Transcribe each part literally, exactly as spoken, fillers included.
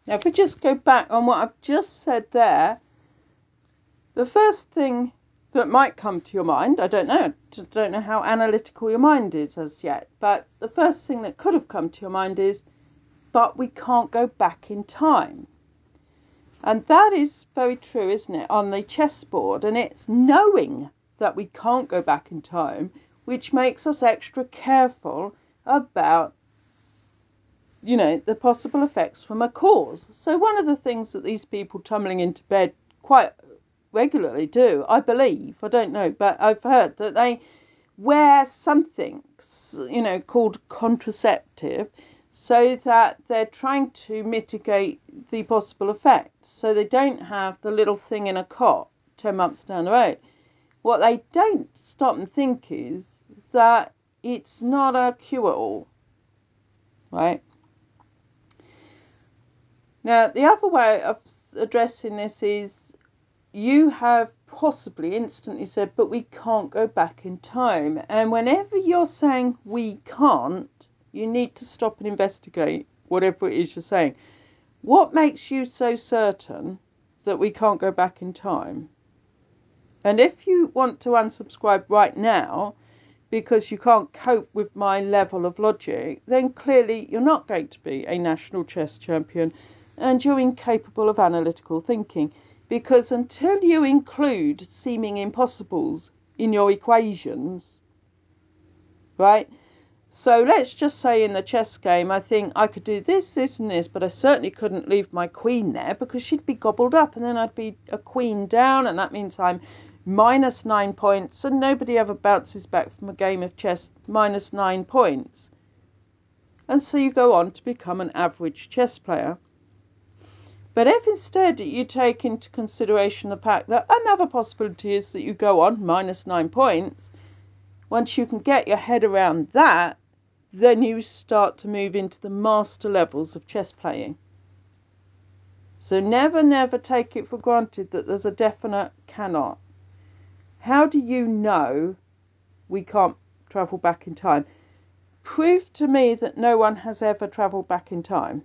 Now, if we just go back on what I've just said there, the first thing that might come to your mind, I don't know, I don't know how analytical your mind is as yet, but the first thing that could have come to your mind is, but we can't go back in time. And that is very true, isn't it, on the chessboard? And it's knowing that we can't go back in time which makes us extra careful about, you know, the possible effects from a cause. So one of the things that these people tumbling into bed quite regularly do, I believe, I don't know, but I've heard that they wear something, you know, called contraceptive, so that they're trying to mitigate the possible effects. So they don't have the little thing in a cot ten months down the road. What they don't stop and think is that it's not a cure-all, right? Now, the other way of addressing this is you have possibly instantly said, but we can't go back in time. And whenever you're saying we can't, you need to stop and investigate whatever it is you're saying. What makes you so certain that we can't go back in time? And if you want to unsubscribe right now because you can't cope with my level of logic, then clearly you're not going to be a national chess champion and you're incapable of analytical thinking. Because until you include seeming impossibles in your equations, right? So let's just say in the chess game, I think I could do this, this, and this, but I certainly couldn't leave my queen there because she'd be gobbled up and then I'd be a queen down, and that means I'm minus nine points, and nobody ever bounces back from a game of chess minus nine points. And so you go on to become an average chess player. But if instead you take into consideration the fact that another possibility is that you go on minus nine points, once you can get your head around that, then you start to move into the master levels of chess playing. So never, never take it for granted that there's a definite cannot. How do you know we can't travel back in time? Prove to me that no one has ever travelled back in time.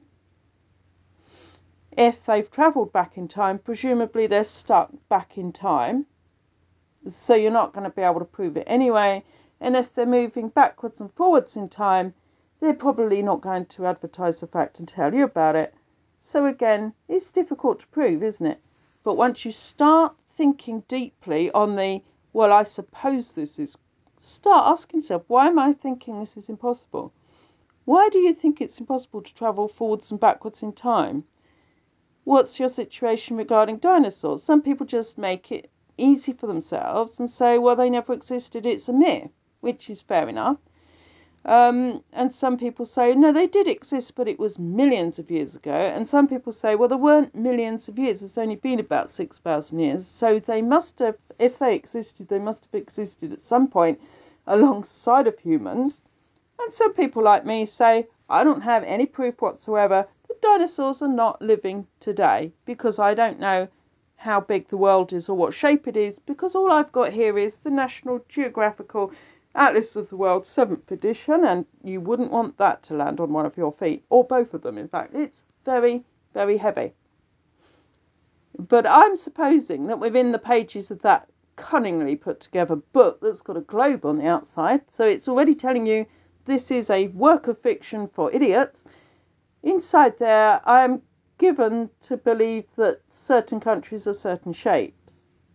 If they've travelled back in time, presumably they're stuck back in time. So you're not going to be able to prove it anyway. And if they're moving backwards and forwards in time, they're probably not going to advertise the fact and tell you about it. So again, it's difficult to prove, isn't it? But once you start thinking deeply on the, well, I suppose this is, start asking yourself, why am I thinking this is impossible? Why do you think it's impossible to travel forwards and backwards in time? What's your situation regarding dinosaurs? Some people just make it easy for themselves and say, well, they never existed, it's a myth, which is fair enough. Um, and some people say, no, they did exist, but it was millions of years ago. And some people say, well, there weren't millions of years, it's only been about six thousand years. So they must have, if they existed, they must have existed at some point alongside of humans. And some people like me say, I don't have any proof whatsoever that dinosaurs are not living today, because I don't know how big the world is or what shape it is, because all I've got here is the National Geographical Atlas of the World seventh edition, and you wouldn't want that to land on one of your feet, or both of them, in fact. It's very, very heavy. But I'm supposing that within the pages of that cunningly put together book that's got a globe on the outside, so it's already telling you this is a work of fiction for idiots. Inside there, I'm given to believe that certain countries are certain shapes.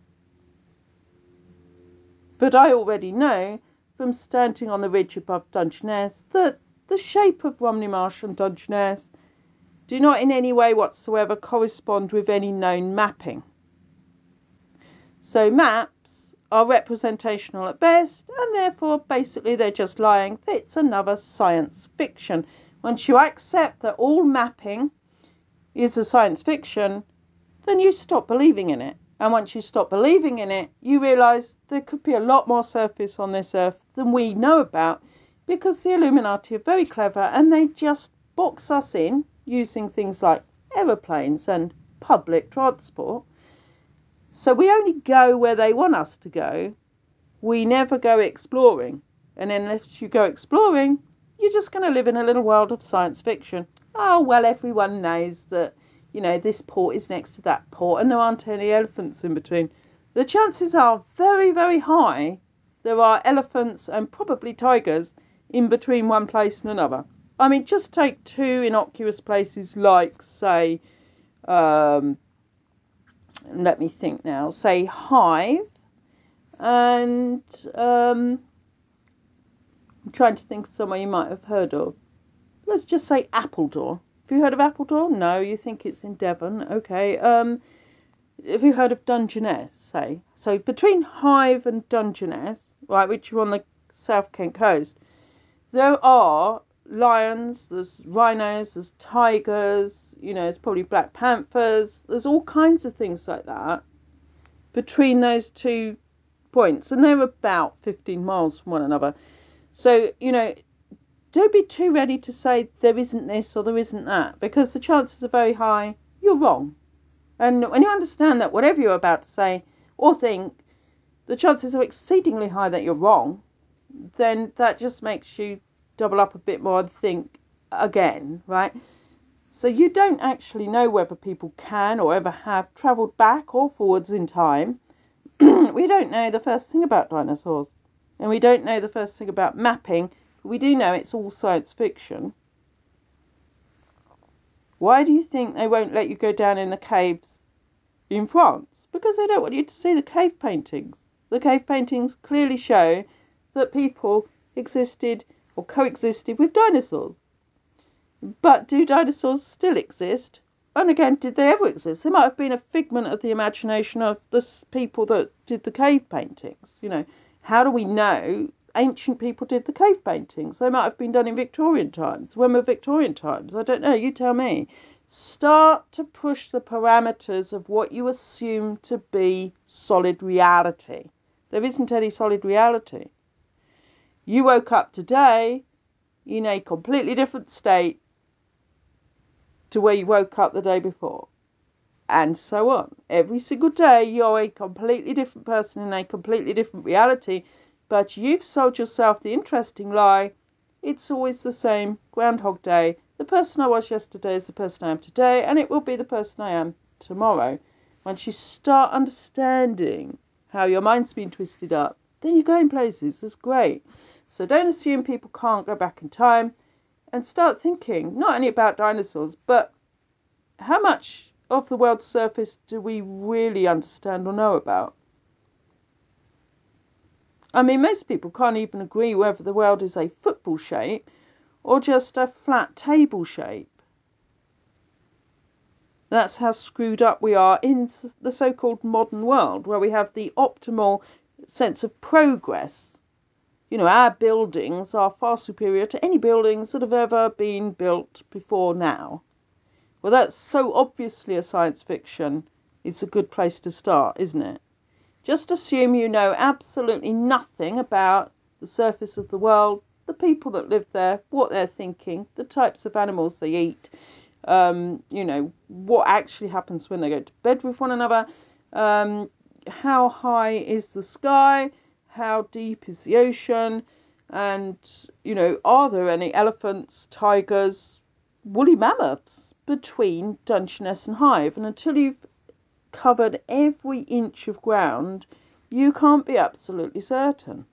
But I already know from standing on the ridge above Dungeness that the shape of Romney Marsh and Dungeness do not in any way whatsoever correspond with any known mapping. So maps are representational at best, and therefore basically they're just lying. It's another science fiction. Once you accept that all mapping is a science fiction, then you stop believing in it. And once you stop believing in it, you realise there could be a lot more surface on this earth than we know about, because the Illuminati are very clever and they just box us in using things like aeroplanes and public transport. So we only go where they want us to go. We never go exploring. And unless you go exploring, you're just going to live in a little world of science fiction. oh, well, everyone knows that, you know, this port is next to that port and there aren't any elephants in between. The chances are very, very high there are elephants and probably tigers in between one place and another. I mean, just take two innocuous places like, say, um, let me think now, say Hive and um, I'm trying to think of somewhere you might have heard of. Let's just say Appledore. Have you heard of Appledore? No, you think it's in Devon. Okay. Um, have you heard of Dungeness, say? So between Hive and Dungeness, right, which are on the South Kent coast, there are lions, there's rhinos, there's tigers, you know, there's probably black panthers, there's all kinds of things like that between those two points, and they're about fifteen miles from one another. So, you know, don't be too ready to say there isn't this or there isn't that, because the chances are very high you're wrong. And when you understand that whatever you're about to say or think, the chances are exceedingly high that you're wrong, then that just makes you double up a bit more and think again, right? So you don't actually know whether people can or ever have travelled back or forwards in time. We don't know the first thing about dinosaurs. And we don't know the first thing about mapping. But we do know it's all science fiction. Why do you think they won't let you go down in the caves in France? Because they don't want you to see the cave paintings. The cave paintings clearly show that people existed or coexisted with dinosaurs. But do dinosaurs still exist? And again, did they ever exist? They might have been a figment of the imagination of the people that did the cave paintings. You know, how do we know ancient people did the cave paintings? They might have been done in Victorian times. When were Victorian times? I don't know. You tell me. Start to push the parameters of what you assume to be solid reality. There isn't any solid reality. You woke up today in a completely different state to where you woke up the day before, and so on. Every single day, you're a completely different person in a completely different reality, but you've sold yourself the interesting lie. It's always the same Groundhog Day. The person I was yesterday is the person I am today, and it will be the person I am tomorrow. Once you start understanding how your mind's been twisted up, then you're going places. That's great. So don't assume people can't go back in time, and start thinking not only about dinosaurs, but how much of the world's surface do we really understand or know about? I mean, most people can't even agree whether the world is a football shape or just a flat table shape. That's how screwed up we are in the so-called modern world, where we have the optimal sense of progress. You know, our buildings are far superior to any buildings that have ever been built before now. Well, that's so obviously a science fiction. It's a good place to start, isn't it? Just assume you know absolutely nothing about the surface of the world, the people that live there, what they're thinking, the types of animals they eat, um, you know, what actually happens when they go to bed with one another, um, how high is the sky, how deep is the ocean, and, you know, are there any elephants, tigers, woolly mammoths between Dungeness and Hive? And until you've covered every inch of ground, you can't be absolutely certain.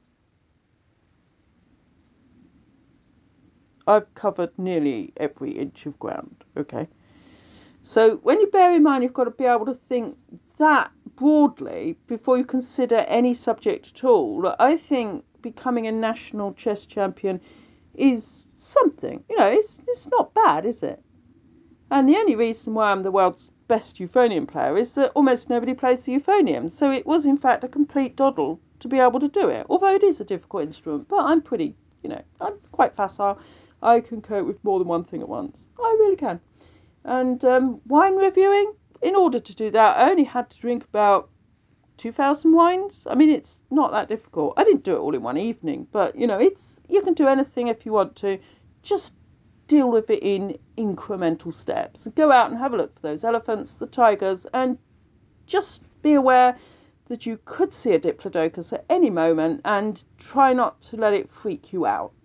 I've covered nearly every inch of ground, okay? So when you bear in mind you've got to be able to think that broadly before you consider any subject at all, I think becoming a national chess champion is something. You know, it's it's not bad, is it? And the only reason why I'm the world's best euphonium player is that almost nobody plays the euphonium. So it was, in fact, a complete doddle to be able to do it. Although it is a difficult instrument, but I'm pretty, you know, I'm quite facile. I can cope with more than one thing at once. I really can. And um, wine reviewing, in order to do that, I only had to drink about two thousand wines. I mean, it's not that difficult. I didn't do it all in one evening, but, you know, it's you can do anything if you want to. Just deal with it in incremental steps. Go out and have a look for those elephants, the tigers, and just be aware that you could see a diplodocus at any moment and try not to let it freak you out.